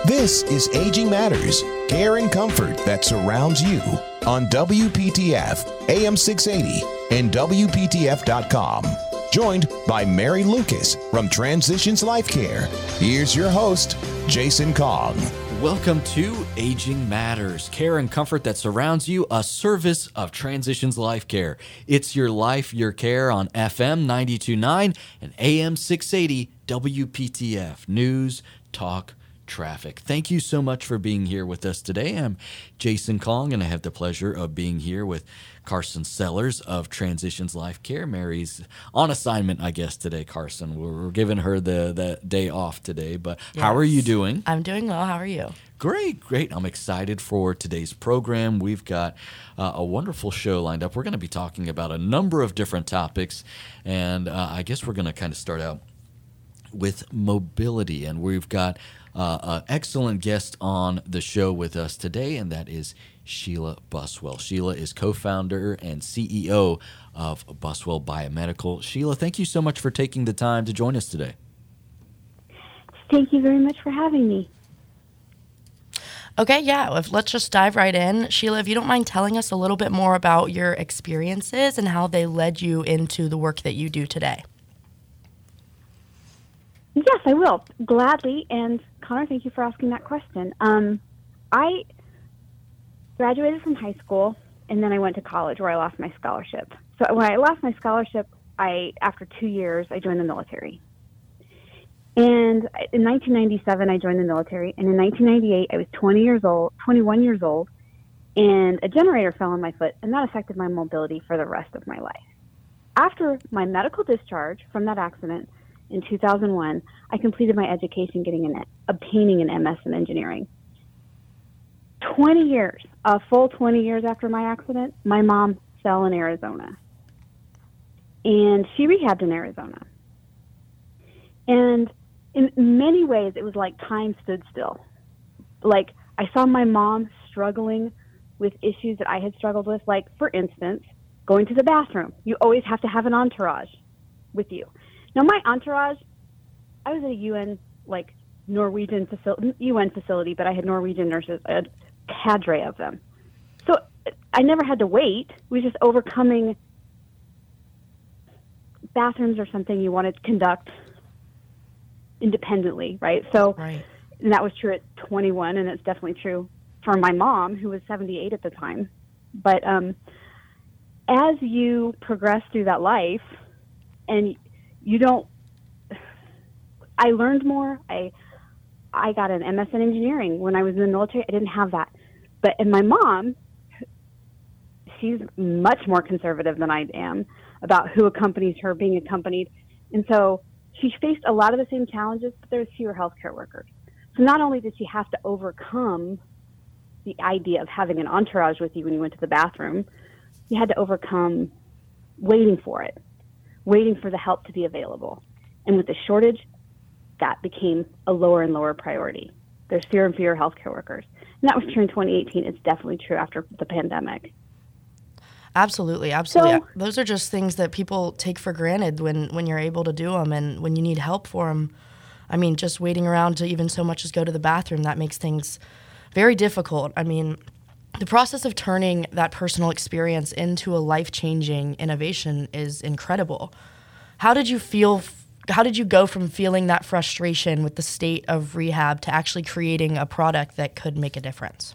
This is Aging Matters, care and comfort that surrounds you on WPTF, AM 680, and WPTF.com. Joined by Mary Lucas from Transitions Life Care. Here's your host, Jason Kong. Welcome to Aging Matters, care and comfort that surrounds you, a service of Transitions Life Care. It's your life, your care on FM 92.9 and AM 680 WPTF. News, talk, traffic. Thank you so much for being here with us today. I'm Jason Kong, and I have the pleasure of being here with Carson Sellers of Transitions Life Care. Mary's on assignment, I guess, today, Carson. We're giving her the day off today, but yes. How are you doing? I'm doing well. How are you? Great. I'm excited for today's program. We've got a wonderful show lined up. We're going to be talking about a number of different topics, and I guess we're going to kind of start out with mobility, and we've got an excellent guest on the show with us today, and that is Sheila Buswell. Sheila is co-founder and CEO of Buswell Biomedical. Sheila, thank you so much for taking the time to join us today. Thank you very much for having me. Okay, yeah, let's just dive right in. Sheila, if you don't mind telling us a little bit more about your experiences and how they led you into the work that you do today. Yes, I will, gladly. And Connor, thank you for asking that question. I graduated from high school, and then I went to college where I lost my scholarship. So when I lost my scholarship, after 2 years, I joined the military. And in 1997, I joined the military. And in 1998, I was 21 years old, and a generator fell on my foot, and that affected my mobility for the rest of my life. After my medical discharge from that accident, in 2001, I completed my education obtaining an MS in engineering. 20 years, a full 20 years after my accident, my mom fell in Arizona. And she rehabbed in Arizona. And in many ways, it was like time stood still. Like, I saw my mom struggling with issues that I had struggled with. Like, for instance, going to the bathroom. You always have to have an entourage with you. Now, my entourage, I was at a UN facility, but I had Norwegian nurses, a cadre of them. So I never had to wait. We were just overcoming bathrooms or something you want to conduct independently, right? So, right. And that was true at 21, and it's definitely true for my mom, who was 78 at the time. But as you progress through that life, and I learned more. I got an MS in engineering when I was in the military. I didn't have that. And my mom, she's much more conservative than I am about who accompanies her, being accompanied. And so she faced a lot of the same challenges, but there's fewer healthcare workers. So not only did she have to overcome the idea of having an entourage with you when you went to the bathroom, you had to overcome waiting for the help to be available. And with the shortage, that became a lower and lower priority. There's fewer and fewer healthcare workers. And that was true in 2018. It's definitely true after the pandemic. Absolutely. So, those are just things that people take for granted when you're able to do them, and when you need help for them. I mean, just waiting around to even so much as go to the bathroom, that makes things very difficult. I mean, the process of turning that personal experience into a life-changing innovation is incredible. How did you go from feeling that frustration with the state of rehab to actually creating a product that could make a difference?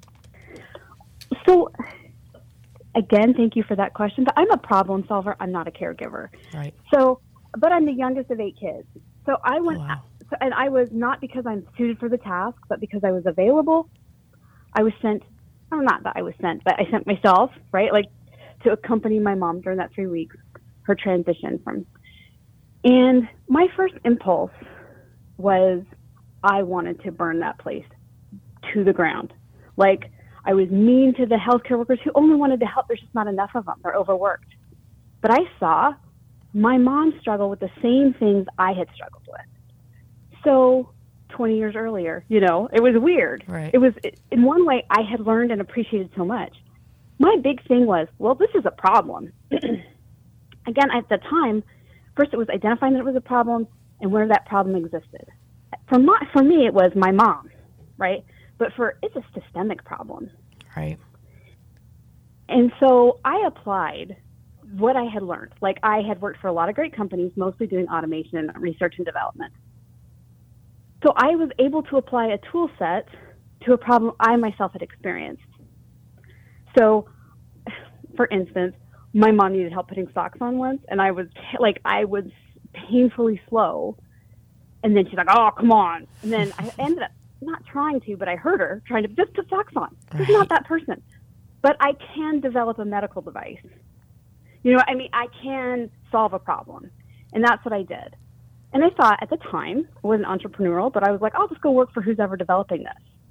So, again, thank you for that question. But I'm a problem solver. I'm not a caregiver. Right. So, but I'm the youngest of 8 kids. So I went, and I was not because I'm suited for the task, but because I was available. I was sent, not that I was sent, but I sent myself, right, like to accompany my mom during that 3 weeks, her transition from. And my first impulse was I wanted to burn that place to the ground. Like, I was mean to the healthcare workers who only wanted to help. There's just not enough of them. They're overworked. But I saw my mom struggle with the same things I had struggled with. So 20 years earlier, it was weird. Right. It was, in one way, I had learned and appreciated so much. My big thing was, well, this is a problem. Again, at the time, first it was identifying that it was a problem and where that problem existed. For me, it was my mom. right? But it's a systemic problem. Right. And so I applied what I had learned. Like, I had worked for a lot of great companies, mostly doing automation and research and development. So I was able to apply a tool set to a problem I myself had experienced. So, for instance, my mom needed help putting socks on once, and I was painfully slow. And then she's like, "Oh, come on." And then I ended up not trying to, but I heard her trying to just put socks on. I'm not that person. But I can develop a medical device. I can solve a problem. And that's what I did. And I thought at the time, I wasn't entrepreneurial, but I was like, I'll just go work for who's ever developing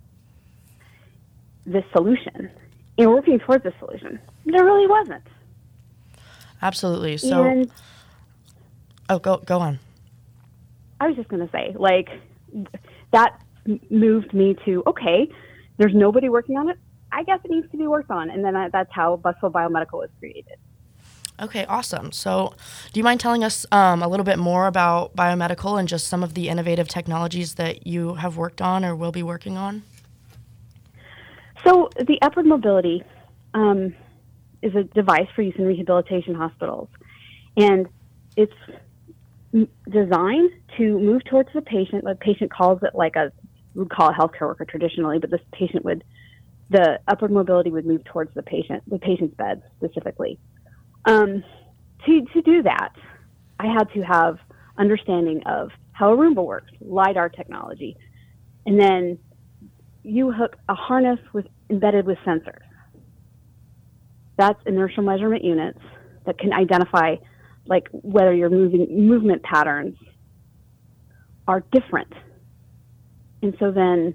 this solution. And working towards this solution. There really wasn't. Absolutely. So, go on. I was just going to say, like, that moved me to, okay, there's nobody working on it. I guess it needs to be worked on. And then that's how Buswell Biomedical was created. Okay, awesome. So do you mind telling us a little bit more about Biomedical and just some of the innovative technologies that you have worked on or will be working on? So the Upward Mobility is a device for use in rehabilitation hospitals. And it's designed to move towards the patient. The patient calls it we would call a healthcare worker traditionally, but the Upward Mobility would move towards the patient's bed specifically. To do that, I had to have understanding of how a Roomba works, LiDAR technology, and then you hook a harness embedded with sensors. That's inertial measurement units that can identify whether your movement patterns are different. And so then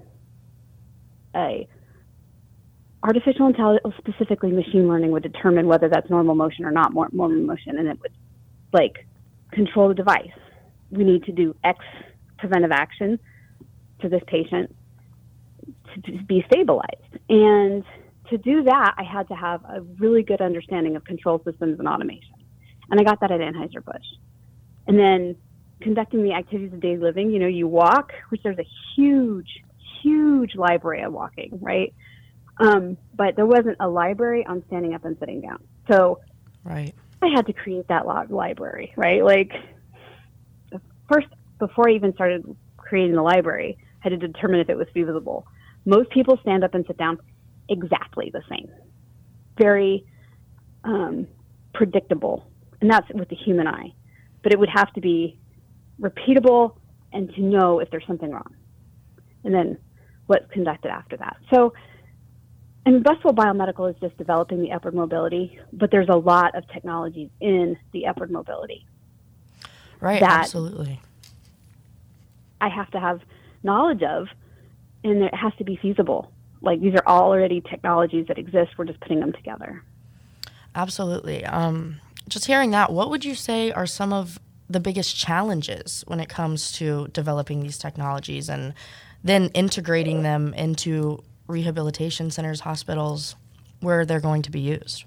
artificial intelligence, specifically machine learning, would determine whether that's normal motion or not normal motion, and it would control the device. We need to do X preventive action to this patient to be stabilized. And to do that, I had to have a really good understanding of control systems and automation. And I got that at Anheuser-Busch. And then conducting the activities of daily living, you walk, which there's a huge, huge library of walking, right? But there wasn't a library on standing up and sitting down. So right. I had to create that library, right? First, before I even started creating the library, I had to determine if it was feasible. Most people stand up and sit down exactly the same. Very predictable. And that's with the human eye. But it would have to be repeatable and to know if there's something wrong. And then what's conducted after that. So, Buswell Biomedical is just developing the Upward Mobility, but there's a lot of technologies in the Upward Mobility. Right, absolutely. I have to have knowledge of, and it has to be feasible. These are already technologies that exist. We're just putting them together. Absolutely. Just hearing that, what would you say are some of the biggest challenges when it comes to developing these technologies and then integrating them into rehabilitation centers, hospitals, where they're going to be used?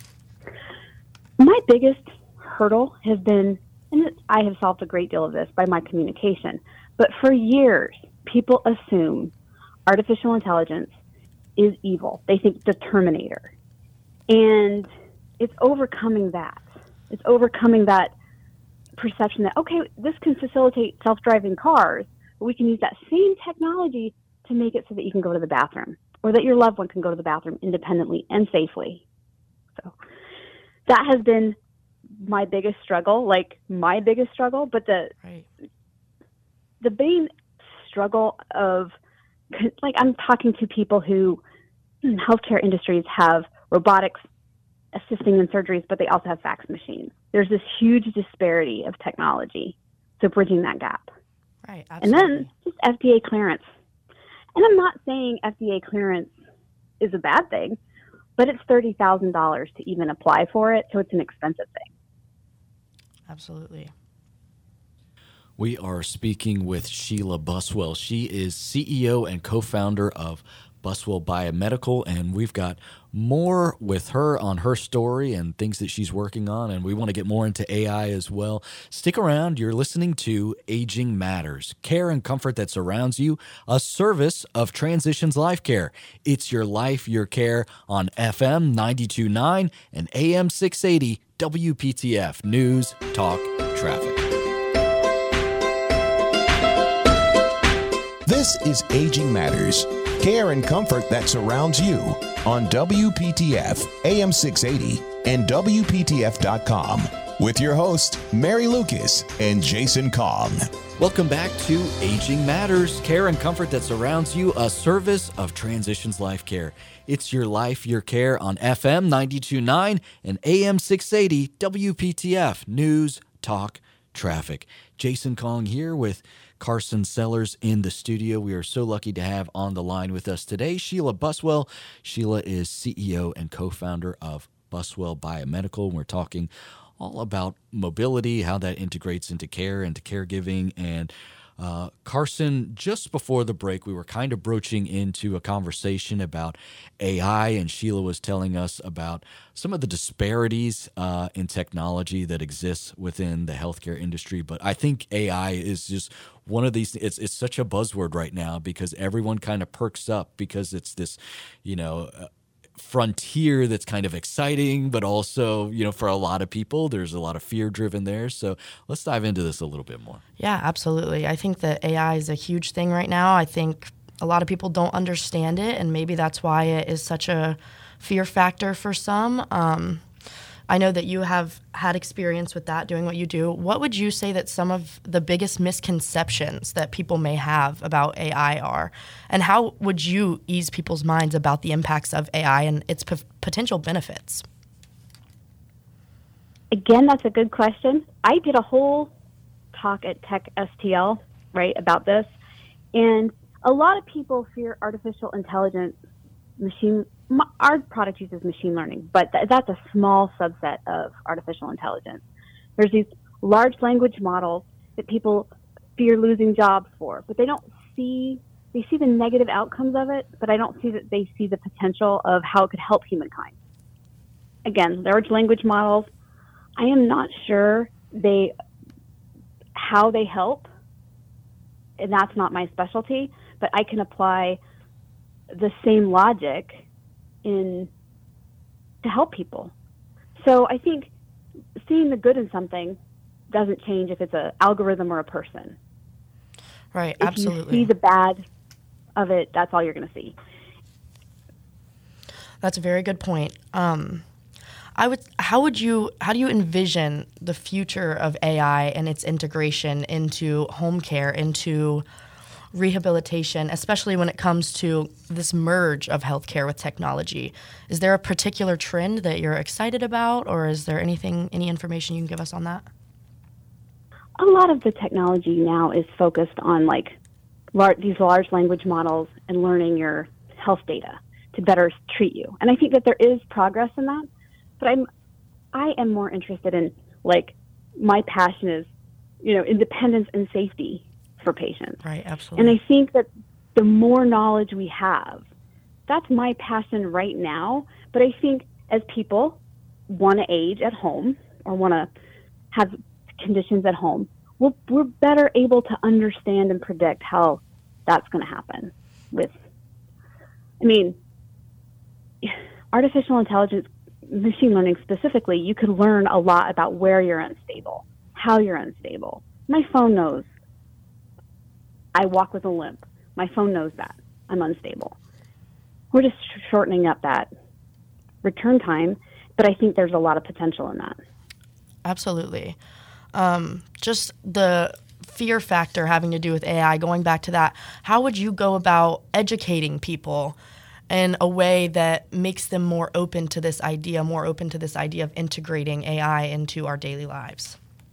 My biggest hurdle has been, and I have solved a great deal of this by my communication, but for years, people assume artificial intelligence is evil. They think the Terminator. And it's overcoming that. It's overcoming that perception that, okay, this can facilitate self-driving cars, but we can use that same technology to make it so that you can go to the bathroom or that your loved one can go to the bathroom independently and safely. So that has been my biggest struggle, but the main struggle of, I'm talking to people who in healthcare industries have robotics assisting in surgeries, but they also have fax machines. There's this huge disparity of technology. So bridging that gap. Right, absolutely. And then just FDA clearance. And I'm not saying FDA clearance is a bad thing, but it's $30,000 to even apply for it, so it's an expensive thing. Absolutely. We are speaking with Sheila Buswell. She is CEO and co-founder of Buswell Biomedical, and we've got more with her on her story and things that she's working on, and we want to get more into AI as well. Stick around. You're listening to Aging Matters, care and comfort that surrounds you, a service of Transitions Life Care. It's your life, your care on FM 92.9 and AM 680 WPTF News, Talk, Traffic. This is Aging Matters, care and comfort that surrounds you on WPTF AM 680 and WPTF.com with your hosts, Mary Lucas and Jason Kong. Welcome back to Aging Matters, care and comfort that surrounds you, a service of Transitions Life Care. It's your life, your care on FM 92.9 and AM 680 WPTF News, Talk, Traffic. Jason Kong here with Carson Sellers in the studio. We are so lucky to have on the line with us today Sheila Buswell. Sheila is CEO and co-founder of Buswell Biomedical. We're talking all about mobility, how that integrates into care, into caregiving. And Carson, just before the break, we were kind of broaching into a conversation about AI, and Sheila was telling us about some of the disparities in technology that exists within the healthcare industry. But I think AI is just one of these, it's such a buzzword right now because everyone kind of perks up because it's this, frontier that's kind of exciting, but also, for a lot of people, there's a lot of fear driven there. So let's dive into this a little bit more. Yeah, absolutely. I think that AI is a huge thing right now. I think a lot of people don't understand it, and maybe that's why it is such a fear factor for some. I know that you have had experience with that, doing what you do. What would you say that some of the biggest misconceptions that people may have about AI are? And how would you ease people's minds about the impacts of AI and its potential benefits? Again, that's a good question. I did a whole talk at Tech STL, right, about this. And a lot of people fear artificial intelligence, our product uses machine learning, but that's a small subset of artificial intelligence. There's these large language models that people fear losing jobs for, but they see the negative outcomes of it, but I don't see that they see the potential of how it could help humankind. Again, large language models, I am not sure how they help, and that's not my specialty, but I can apply the same logic to help people. So I think seeing the good in something doesn't change if it's an algorithm or a person. Right, if absolutely. If you see the bad of it, that's all you're going to see. That's a very good point. How do you envision the future of AI and its integration into home care, into rehabilitation, especially when it comes to this merge of healthcare with technology? Is there a particular trend that you're excited about, or is there any information you can give us on that? A lot of the technology now is focused on these large language models and learning your health data to better treat you. And I think that there is progress in that, but I am more interested in, my passion is, independence and safety for patients. Right, absolutely. And I think that the more knowledge we have, that's my passion right now. But I think as people want to age at home or want to have conditions at home, we're better able to understand and predict how that's going to happen. Artificial intelligence, machine learning specifically, you could learn a lot about where you're unstable, how you're unstable. My phone knows I walk with a limp. My phone knows that I'm unstable. We're just shortening up that return time, but I think there's a lot of potential in that. Absolutely. Just the fear factor having to do with AI, going back to that, how would you go about educating people in a way that makes them more open to this idea of integrating AI into our daily lives?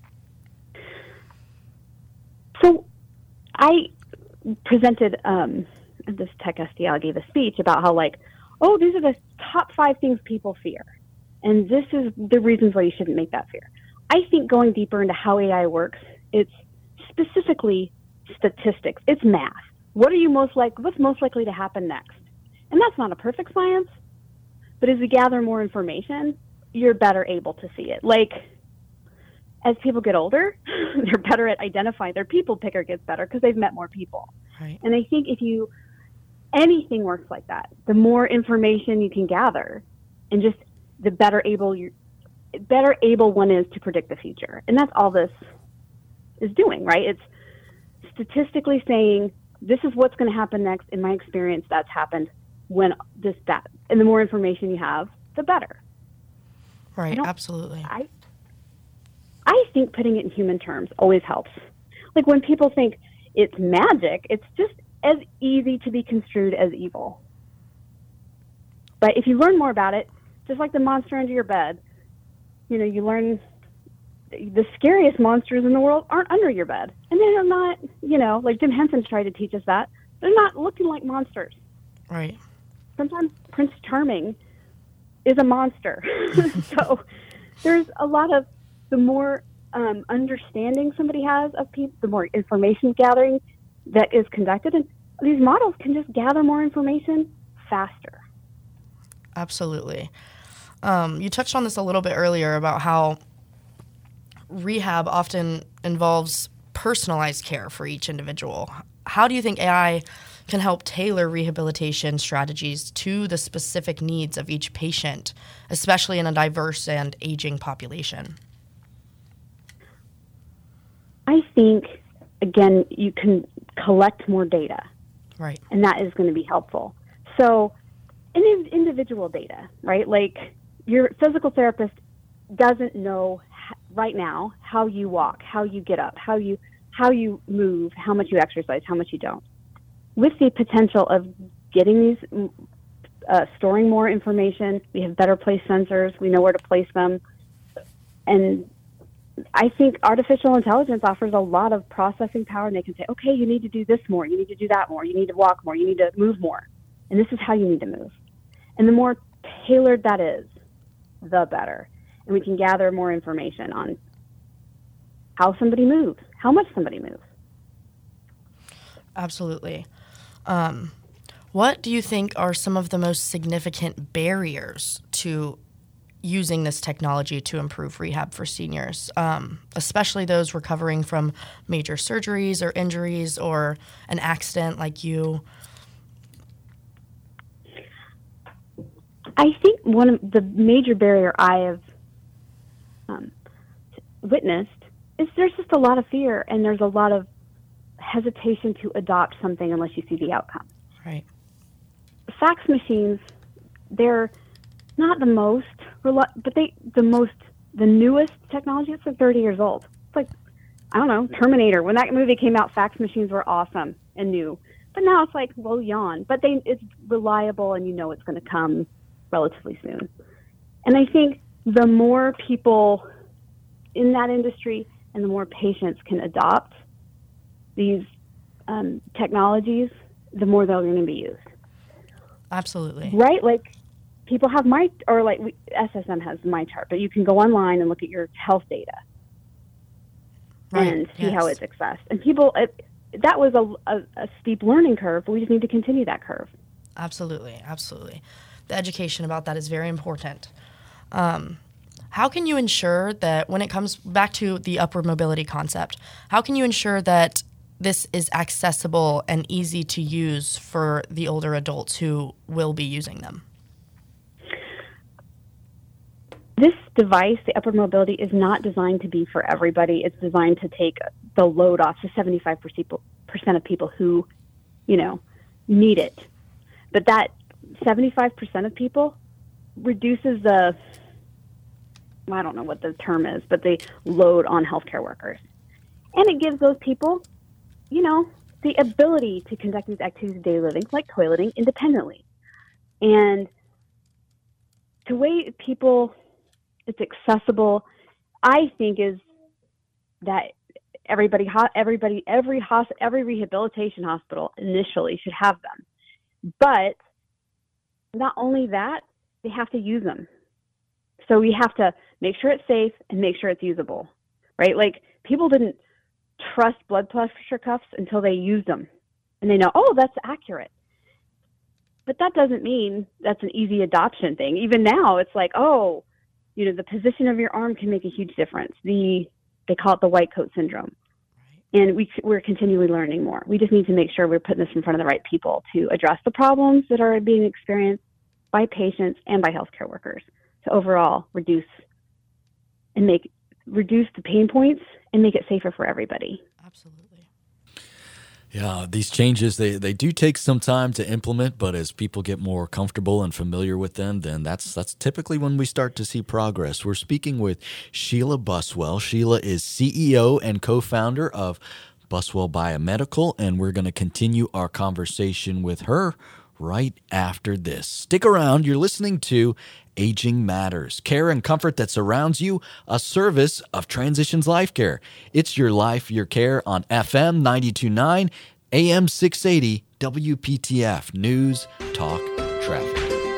So I presented this Tech STL, I gave a speech about how these are the top 5 things people fear. And this is the reasons why you shouldn't make that fear. I think going deeper into how AI works, it's specifically statistics. It's math. What's most likely to happen next? And that's not a perfect science, but as we gather more information, you're better able to see it. Like, as people get older, they're better at identifying. Their people picker gets better because they've met more people. Right. And I think anything works like that. The more information you can gather, and just the better able one is to predict the future. And that's all this is doing, right? It's statistically saying, this is what's going to happen next. In my experience, that's happened when that. And the more information you have, the better. Right, absolutely. I think putting it in human terms always helps. Like, when people think it's magic, it's just as easy to be construed as evil. But if you learn more about it, just like the monster under your bed, you learn the scariest monsters in the world aren't under your bed. And they're not, like Jim Henson's tried to teach us that. They're not looking like monsters. Right. Sometimes Prince Charming is a monster. So there's a lot of, the more understanding somebody has of people, the more information gathering that is conducted. And these models can just gather more information faster. Absolutely. You touched on this a little bit earlier about how rehab often involves personalized care for each individual. How do you think AI can help tailor rehabilitation strategies to the specific needs of each patient, especially in a diverse and aging population? I think, again, you can collect more data. Right. And that is going to be helpful. So, individual data, right? Like, your physical therapist doesn't know right now how you walk, how you get up, how you move, how much you exercise, how much you don't. With the potential of getting these, storing more information, we have better placed sensors, we know where to place them. And I think artificial intelligence offers a lot of processing power, and they can say, okay, you need to do this more, you need to do that more, you need to walk more, you need to move more. And this is how you need to move. And the more tailored that is, the better. And we can gather more information on how somebody moves, how much somebody moves. Absolutely. What do you think are some of the most significant barriers to using this technology to improve rehab for seniors, especially those recovering from major surgeries or injuries or an accident like you? I think one of the major barrier I have witnessed is there's just a lot of fear, and there's a lot of hesitation to adopt something unless you see the outcome. Right. Fax machines, they're not the most, but the newest technology. It's like 30 years old. It's like, I don't know, Terminator. When that movie came out, fax machines were awesome and new. But now it's like, well, yawn. But it's reliable, and it's going to come relatively soon. And I think the more people in that industry and the more patients can adopt these technologies, the more they're going to be used. Absolutely. Right? Like, people have SSM has MyChart, but you can go online and look at your health data and see how it's accessed. And people, that was a steep learning curve, but we just need to continue that curve. Absolutely. Absolutely. The education about that is very important. How can you ensure that, when it comes back to the upward mobility concept, how can you ensure that this is accessible and easy to use for the older adults who will be using them? This device, the upward mobility, is not designed to be for everybody. It's designed to take the load off to 75% of people who, need it. But that 75% of people reduces I don't know what the term is, but the load on healthcare workers. And it gives those people, the ability to conduct these activities of daily living, like toileting, independently. And the way it's accessible, I think, is that every rehabilitation hospital initially should have them. But not only that, they have to use them. So we have to make sure it's safe and make sure it's usable, right? Like, people didn't trust blood pressure cuffs until they used them. And they know, oh, that's accurate. But that doesn't mean that's an easy adoption thing. Even now, it's like, oh, the position of your arm can make a huge difference. They call it the white coat syndrome. And we're continually learning more. We just need to make sure we're putting this in front of the right people to address the problems that are being experienced by patients and by healthcare workers to overall reduce the pain points and make it safer for everybody. Absolutely. Yeah, these changes, they do take some time to implement, but as people get more comfortable and familiar with them, then that's typically when we start to see progress. We're speaking with Sheila Buswell. Sheila is CEO and co-founder of Buswell Biomedical, and we're going to continue our conversation with her right after this. Stick around. You're listening to Aging Matters, care and comfort that surrounds you, a service of Transitions Life Care. It's your life, your care on FM 92.9, AM 680, WPTF, News, Talk, Traffic.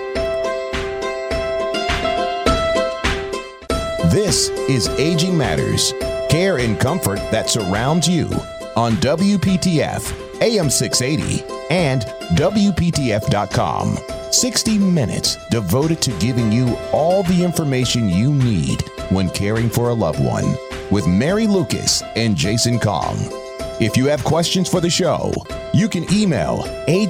This is Aging Matters, care and comfort that surrounds you on WPTF, AM 680, and WPTF.com. 60 minutes devoted to giving you all the information you need when caring for a loved one with Mary Lucas and Jason Kong. If you have questions for the show, you can email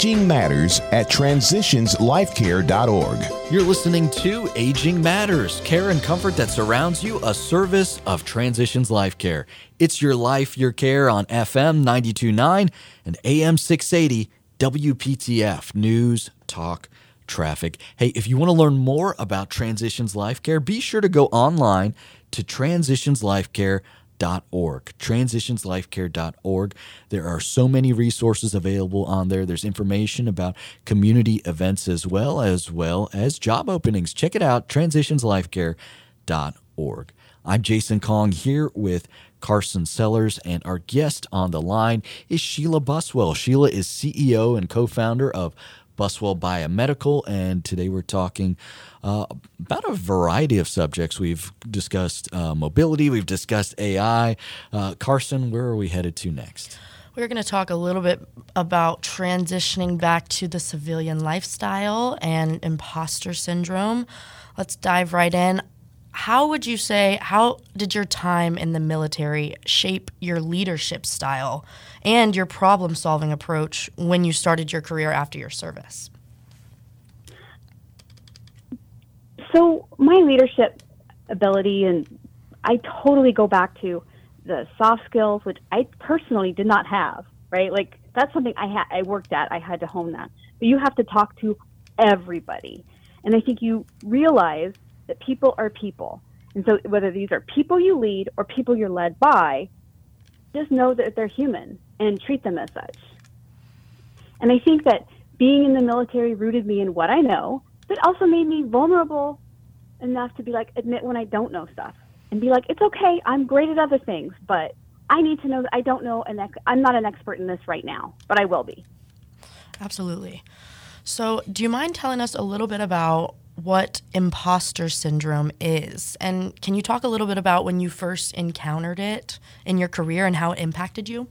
agingmatters@transitionslifecare.org. You're listening to Aging Matters, care and comfort that surrounds you, a service of Transitions Life Care. It's your life, your care on FM 92.9 and AM 680, WPTF, News, Talk, Traffic. Hey, if you want to learn more about Transitions Life Care, be sure to go online to transitionslifecare.org. Transitionslifecare.org. There are so many resources available on there. There's information about community events as well as job openings. Check it out, transitionslifecare.org. I'm Jason Kong here with Carson Sellers, and our guest on the line is Sheila Buswell. Sheila is CEO and co-founder of Buswell Biomedical, and today we're talking about a variety of subjects. We've discussed mobility, we've discussed AI. Carson, where are we headed to next? We're going to talk a little bit about transitioning back to the civilian lifestyle and imposter syndrome. Let's dive right in. How did your time in the military shape your leadership style and your problem-solving approach when you started your career after your service? So my leadership ability, and I totally go back to the soft skills, which I personally did not have, right? Like that's something I worked at. I had to hone that. But you have to talk to everybody. And I think you realize that people are people. And so whether these are people you lead or people you're led by, just know that they're human and treat them as such. And I think that being in the military rooted me in what I know, but also made me vulnerable enough to be like, admit when I don't know stuff and be like, it's okay, I'm great at other things, but I need to know that I don't know, and I'm not an expert in this right now, but I will be. Absolutely. So do you mind telling us a little bit about what imposter syndrome is? And can you talk a little bit about when you first encountered it in your career and how it impacted you?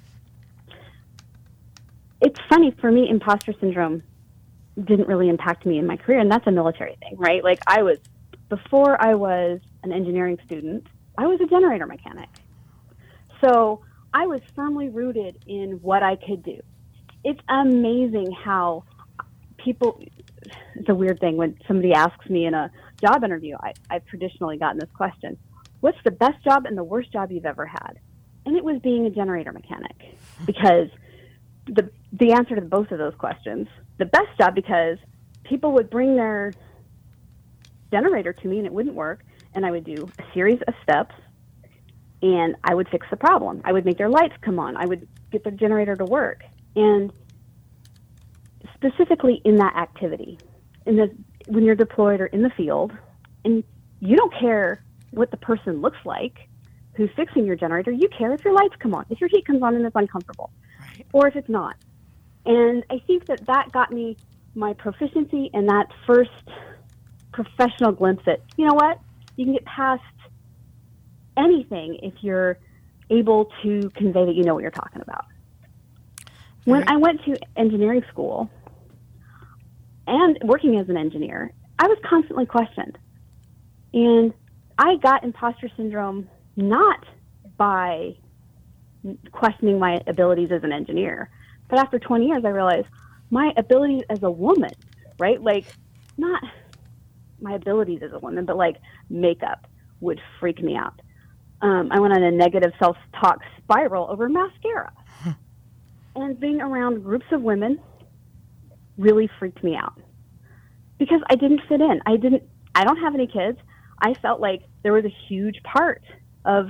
It's funny, for me, imposter syndrome didn't really impact me in my career, and that's a military thing, right? Like before I was an engineering student, I was a generator mechanic. So I was firmly rooted in what I could do. It's amazing how it's a weird thing when somebody asks me in a job interview, I've traditionally gotten this question, what's the best job and the worst job you've ever had? And it was being a generator mechanic, because the answer to both of those questions, the best job because people would bring their generator to me and it wouldn't work, and I would do a series of steps and I would fix the problem. I would make their lights come on. I would get their generator to work. And specifically in that activity, when you're deployed or in the field, and you don't care what the person looks like who's fixing your generator, you care if your lights come on, if your heat comes on and it's uncomfortable, right, or if it's not. And I think that got me my proficiency and that first professional glimpse at, you know what, you can get past anything if you're able to convey that you know what you're talking about. When I went to engineering school, and working as an engineer, I was constantly questioned. And I got imposter syndrome not by questioning my abilities as an engineer, but after 20 years, I realized my abilities as a woman, right? Like, not my abilities as a woman, but like makeup would freak me out. I went on a negative self-talk spiral over mascara. And being around groups of women really freaked me out because I didn't fit in. I don't have any kids. I felt like there was a huge part of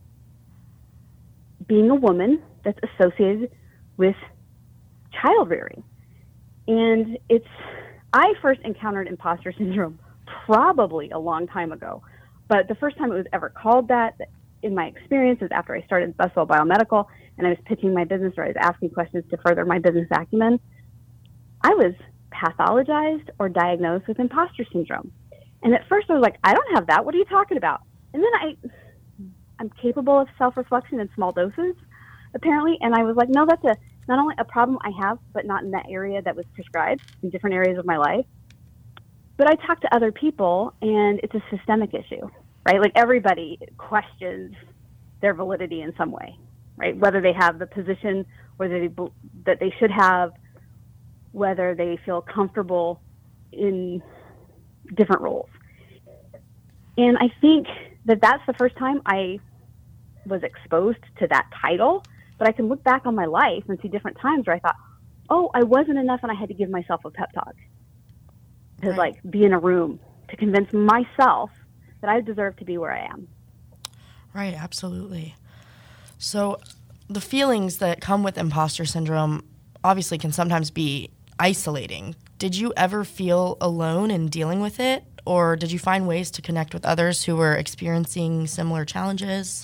being a woman that's associated with child rearing. And I first encountered imposter syndrome probably a long time ago, but the first time it was ever called that in my experience is after I started Buswell Biomedical and I was pitching my business, or I was asking questions to further my business acumen. I was pathologized or diagnosed with imposter syndrome. And at first I was like, I don't have that. What are you talking about? And then I'm capable of self-reflection in small doses, apparently. And I was like, no, that's not only a problem I have, but not in that area that was prescribed, in different areas of my life. But I talked to other people, and it's a systemic issue, right? Like, everybody questions their validity in some way, right? Whether they have the position that they should have, whether they feel comfortable in different roles. And I think that that's the first time I was exposed to that title, but I can look back on my life and see different times where I thought, oh, I wasn't enough and I had to give myself a pep talk to like be in a room to convince myself that I deserve to be where I am. Right, absolutely. So the feelings that come with imposter syndrome obviously can sometimes be isolating. Did you ever feel alone in dealing with it, or did you find ways to connect with others who were experiencing similar challenges?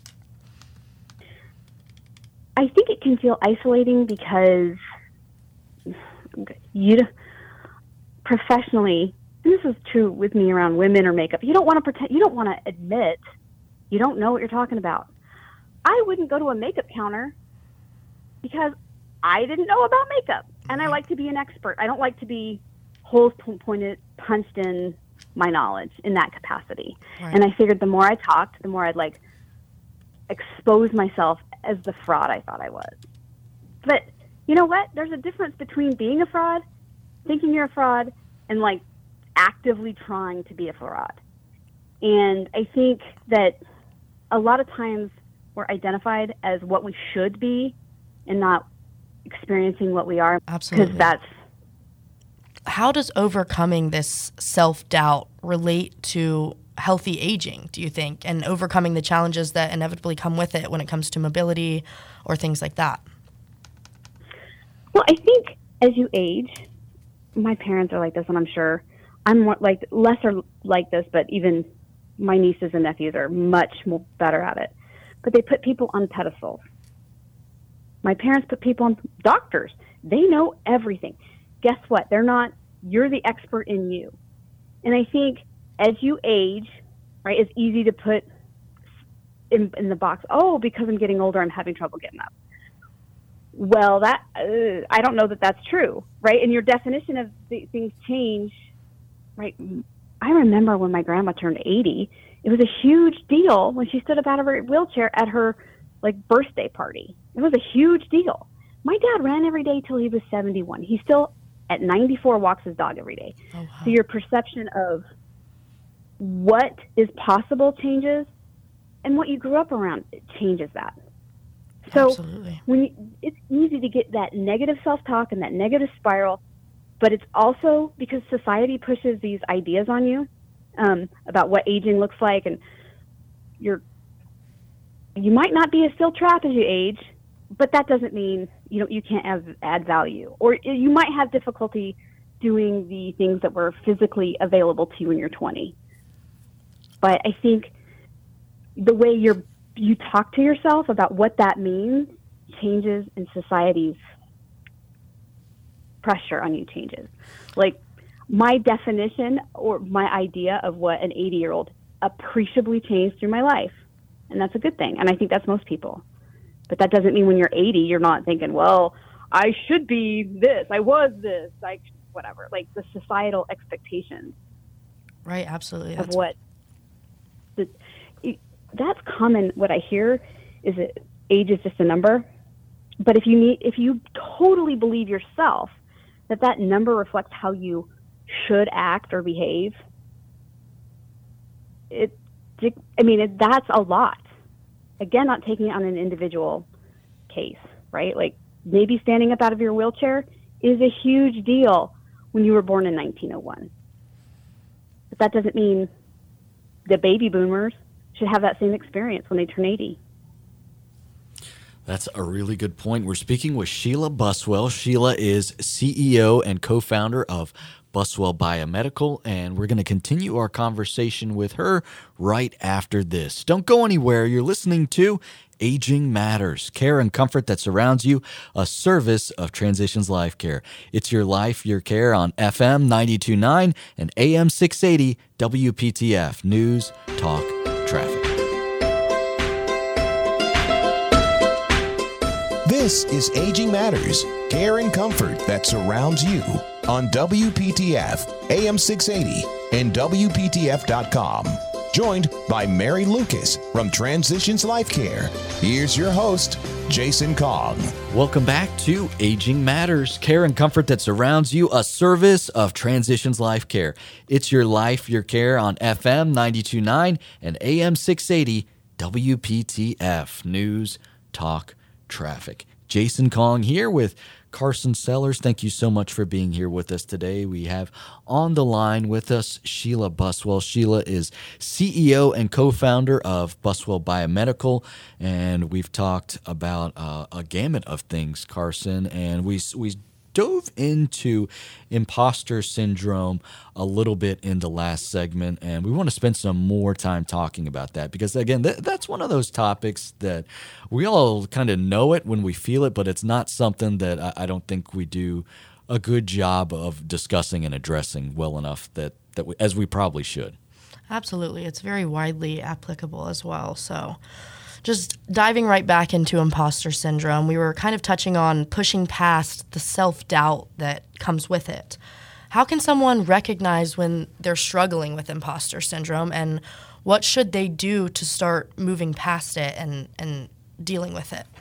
I think it can feel isolating because professionally, and this is true with me around women or makeup, you don't want to pretend, you don't want to admit you don't know what you're talking about. I wouldn't go to a makeup counter because I didn't know about makeup, and I like to be an expert. I don't like to be holes punched in my knowledge in that capacity. Right. And I figured the more I talked, the more I'd like expose myself as the fraud I thought I was. But you know what? There's a difference between being a fraud, thinking you're a fraud, and like actively trying to be a fraud. And I think that a lot of times we're identified as what we should be and not experiencing what we are. Absolutely. Because how does overcoming this self-doubt relate to healthy aging, do you think, and overcoming the challenges that inevitably come with it when it comes to mobility or things like that? Well, I think as you age, my parents are like this, and I'm sure I'm more like lesser like this, but even my nieces and nephews are much more better at it. But they put people on pedestals. My parents put people on doctors. They know everything. Guess what? They're not. You're the expert in you. And I think as you age, right, it's easy to put in the box, oh, because I'm getting older, I'm having trouble getting up. Well, I don't know that that's true, right? And your definition of things change, right? I remember when my grandma turned 80, it was a huge deal when she stood up out of her wheelchair at her like birthday party. It was a huge deal. My dad ran every day till he was 71. He still, at 94, walks his dog every day. Oh, wow. So your perception of what is possible changes, and what you grew up around changes that. So absolutely. It's easy to get that negative self-talk and that negative spiral, but it's also because society pushes these ideas on you about what aging looks like, and you might not be as still trapped as you age, but that doesn't mean you can't add value, or you might have difficulty doing the things that were physically available to you when you're 20. But I think the way you talk to yourself about what that means changes, and society's pressure on you changes. Like my definition or my idea of what an 80-year-old appreciably changed through my life. And that's a good thing. And I think that's most people. But that doesn't mean when you're 80, you're not thinking, well, I should be this. I was this. whatever, like the societal expectations. Right, absolutely. Of what that's common. What I hear is that age is just a number. But if you totally believe yourself that number reflects how you should act or behave, that's a lot. Again, not taking it on an individual case, right? Like maybe standing up out of your wheelchair is a huge deal when you were born in 1901. But that doesn't mean the baby boomers should have that same experience when they turn 80. That's a really good point. We're speaking with Sheila Buswell. Sheila is CEO and co-founder of Buswell Biomedical, and we're going to continue our conversation with her right after this. Don't go anywhere. You're listening to Aging Matters, care and comfort that surrounds you, a service of Transitions Life Care. It's your life, your care on FM 92.9 and AM 680 WPTF News, Talk, Traffic. This is Aging Matters, care and comfort that surrounds you on WPTF, AM 680, and WPTF.com. Joined by Mary Lucas from Transitions Life Care. Here's your host, Jason Kong. Welcome back to Aging Matters, care and comfort that surrounds you, a service of Transitions Life Care. It's your life, your care on FM 92.9 and AM 680 WPTF News, Talk, Traffic. Jason Kong here with Carson Sellers. Thank you so much for being here with us today. We have on the line with us Sheila Buswell. Sheila is CEO and co-founder of Buswell Biomedical, and we've talked about a gamut of things, Carson, and we dove into imposter syndrome a little bit in the last segment, and we want to spend some more time talking about that because, again, that's one of those topics that we all kind of know it when we feel it, but it's not something that I don't think we do a good job of discussing and addressing well enough as we probably should. Absolutely. It's very widely applicable as well. So just diving right back into imposter syndrome, we were kind of touching on pushing past the self-doubt that comes with it. How can someone recognize when they're struggling with imposter syndrome, and what should they do to start moving past it and dealing with it?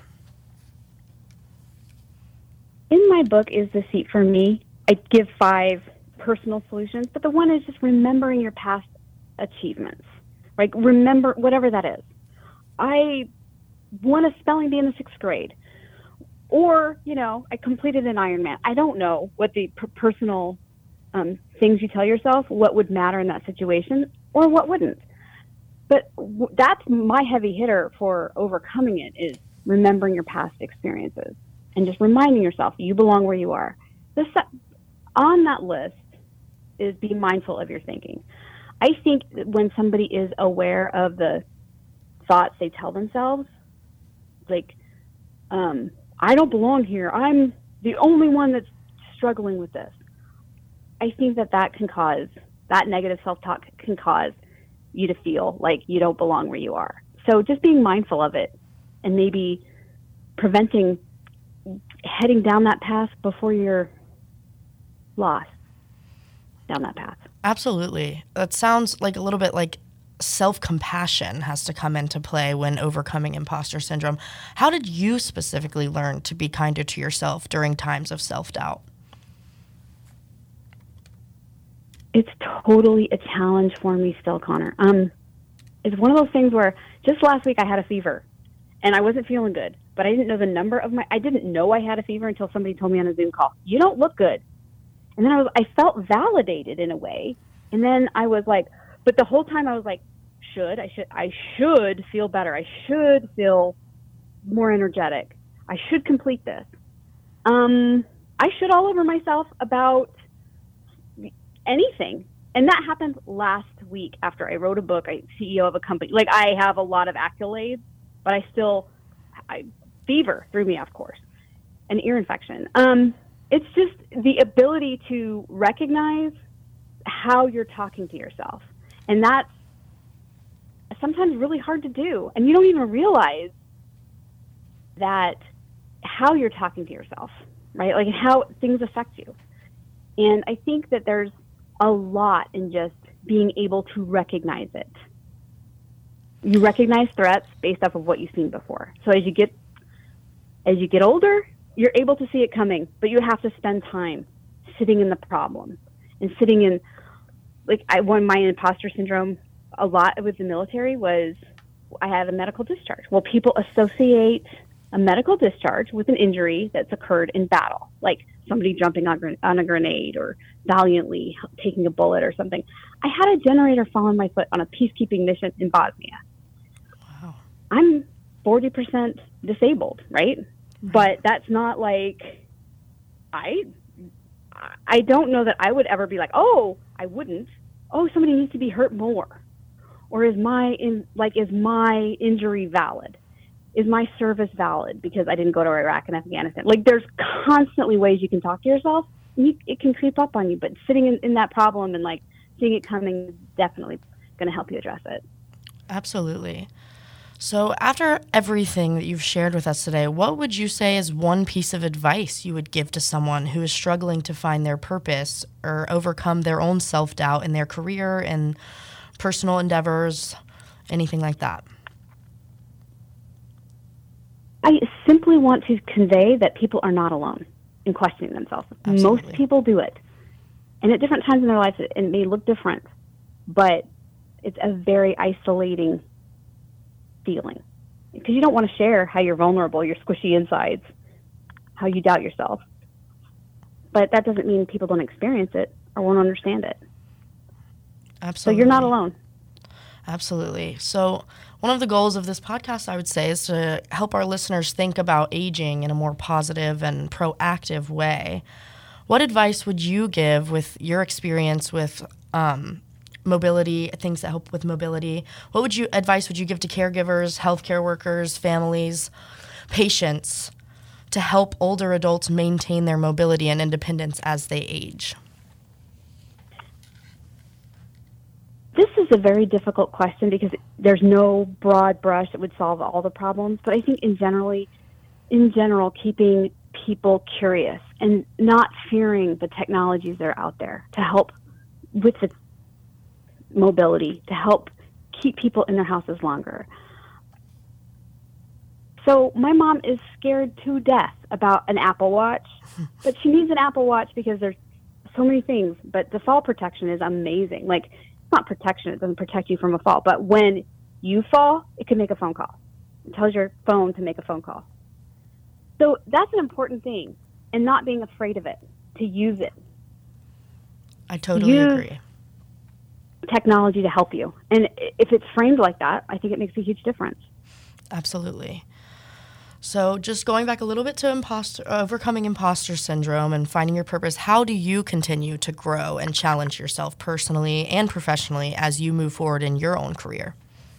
In my book, Is This Seat for Me? I give 5 personal solutions, but the one is just remembering your past achievements. Like, remember whatever that is. I won a spelling bee in the 6th grade. Or, I completed an Ironman. I don't know what the personal things you tell yourself, what would matter in that situation or what wouldn't. But that's my heavy hitter for overcoming it, is remembering your past experiences and just reminding yourself you belong where you are. On that list is be mindful of your thinking. I think when somebody is aware of the thoughts they tell themselves, like, I don't belong here, I'm the only one that's struggling with this, I think that negative self-talk can cause you to feel like you don't belong where you are. So just being mindful of it and maybe preventing heading down that path before you're lost down that path. Absolutely. That sounds like a little bit like self-compassion has to come into play when overcoming imposter syndrome. How did you specifically learn to be kinder to yourself during times of self-doubt? It's totally a challenge for me still, Connor. It's one of those things where just last week I had a fever and I wasn't feeling good, but I didn't know the number of I didn't know I had a fever until somebody told me on a Zoom call, you don't look good. And then I felt validated in a way. And then I was like, but the whole time I was like, I should feel better. I should feel more energetic. I should complete this. I should all over myself about anything. And that happened last week after I wrote a book. I'm CEO of a company. Like, I have a lot of accolades, but fever threw me off course. An ear infection. It's just the ability to recognize how you're talking to yourself. And that's sometimes really hard to do. And you don't even realize that how you're talking to yourself, right? Like how things affect you. And I think that there's a lot in just being able to recognize it. You recognize threats based off of what you've seen before. So as you get older, you're able to see it coming, but you have to spend time sitting in the problem and sitting in, my imposter syndrome a lot with the military was I had a medical discharge. Well, people associate a medical discharge with an injury that's occurred in battle, like somebody jumping on a grenade or valiantly taking a bullet or something. I had a generator fall on my foot on a peacekeeping mission in Bosnia. Wow. I'm 40% disabled, right? But that's not like, I don't know that I would ever be like, oh, I wouldn't. Oh, somebody needs to be hurt more. Or is my injury valid? Is my service valid because I didn't go to Iraq and Afghanistan? Like, there's constantly ways you can talk to yourself. And it can creep up on you, but sitting in that problem and seeing it coming is definitely going to help you address it. Absolutely. So after everything that you've shared with us today, what would you say is one piece of advice you would give to someone who is struggling to find their purpose or overcome their own self-doubt in their career and personal endeavors, anything like that? I simply want to convey that people are not alone in questioning themselves. Absolutely. Most people do it. And at different times in their lives, it may look different, but it's a very isolating feeling. Because you don't want to share how you're vulnerable, your squishy insides, how you doubt yourself. But that doesn't mean people don't experience it or won't understand it. Absolutely. So you're not alone. Absolutely. So one of the goals of this podcast, I would say, is to help our listeners think about aging in a more positive and proactive way. What advice would you give with your experience with mobility, things that help with mobility? What advice would you give to caregivers, healthcare workers, families, patients to help older adults maintain their mobility and independence as they age? This is a very difficult question because there's no broad brush that would solve all the problems. But I think in general, keeping people curious and not fearing the technologies that are out there to help with the mobility, to help keep people in their houses longer. So my mom is scared to death about an Apple Watch, but she needs an Apple Watch because there's so many things. But the fall protection is amazing. Like, it's not protection, it doesn't protect you from a fall, but when you fall, it can make a phone call. It tells your phone to make a phone call. So that's an important thing, and not being afraid of it, to use it. I totally agree. Technology to help you. And if it's framed like that, I think it makes a huge difference. Absolutely. So just going back a little bit to overcoming imposter syndrome and finding your purpose, how do you continue to grow and challenge yourself personally and professionally as you move forward in your own career?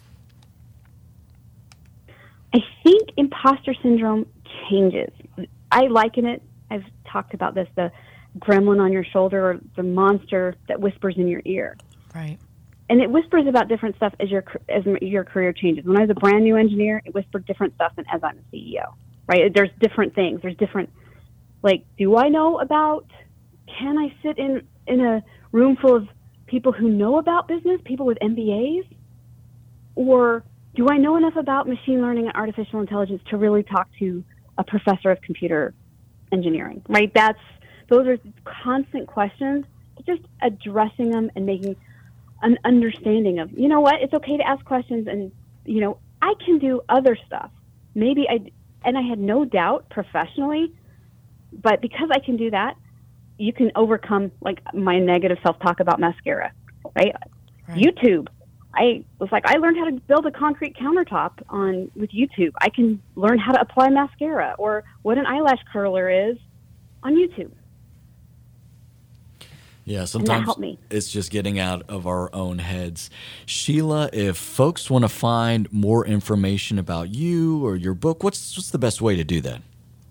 I think imposter syndrome changes. I liken it, I've talked about this, the gremlin on your shoulder or the monster that whispers in your ear. Right. And it whispers about different stuff as your career changes. When I was a brand new engineer, it whispered different stuff than as I'm a CEO, right? There's different things. There's different, do I know about, can I sit in a room full of people who know about business, people with MBAs? Or do I know enough about machine learning and artificial intelligence to really talk to a professor of computer engineering, right? Those are constant questions, just addressing them and making an understanding of, you know what, it's okay to ask questions, and, I can do other stuff. I had no doubt professionally, but because I can do that, you can overcome my negative self-talk about mascara, right? YouTube. I learned how to build a concrete countertop with YouTube. I can learn how to apply mascara or what an eyelash curler is on YouTube. Yeah, sometimes it's just getting out of our own heads. Sheila, if folks want to find more information about you or your book, what's the best way to do that?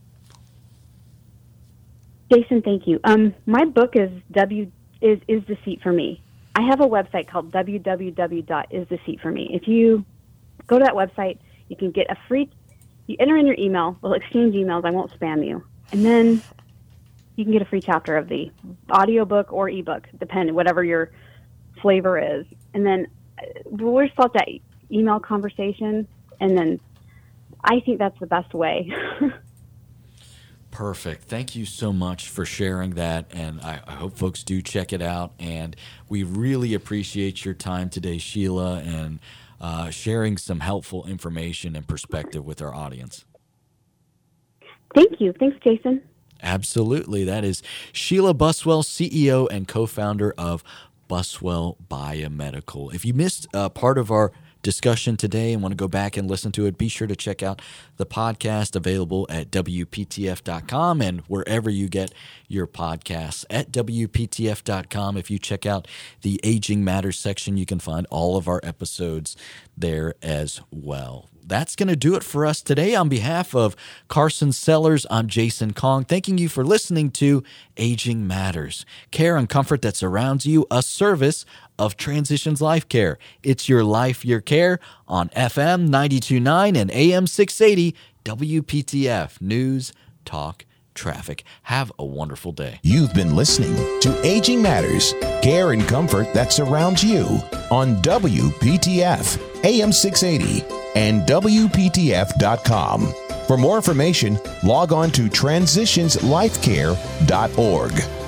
Jason, thank you. My book is the Seat for Me. I have a website called www.istheseatforme. If you go to that website, you can get you enter in your email, we'll exchange emails, I won't spam you. And then you can get a free chapter of the audiobook or ebook, depending, whatever your flavor is. And then we're still at that email conversation, and then I think that's the best way. Perfect. Thank you so much for sharing that, and I hope folks do check it out. And we really appreciate your time today, Sheila, and sharing some helpful information and perspective with our audience. Thank you. Thanks, Jason. Absolutely. That is Sheila Buswell, CEO and co-founder of Buswell Biomedical. If you missed part of our discussion today and want to go back and listen to it, be sure to check out the podcast available at WPTF.com and wherever you get your podcasts. At WPTF.com, if you check out the Aging Matters section, you can find all of our episodes there as well. That's going to do it for us today. On behalf of Carson Sellers, I'm Jason Kong, thanking you for listening to Aging Matters, care and comfort that surrounds you, a service of Transitions Life Care. It's your life, your care on FM 92.9 and AM 680 WPTF News, Talk, Traffic. Have a wonderful day. You've been listening to Aging Matters, care and comfort that surrounds you on WPTF, AM 680, and WPTF.com. For more information, log on to transitionslifecare.org.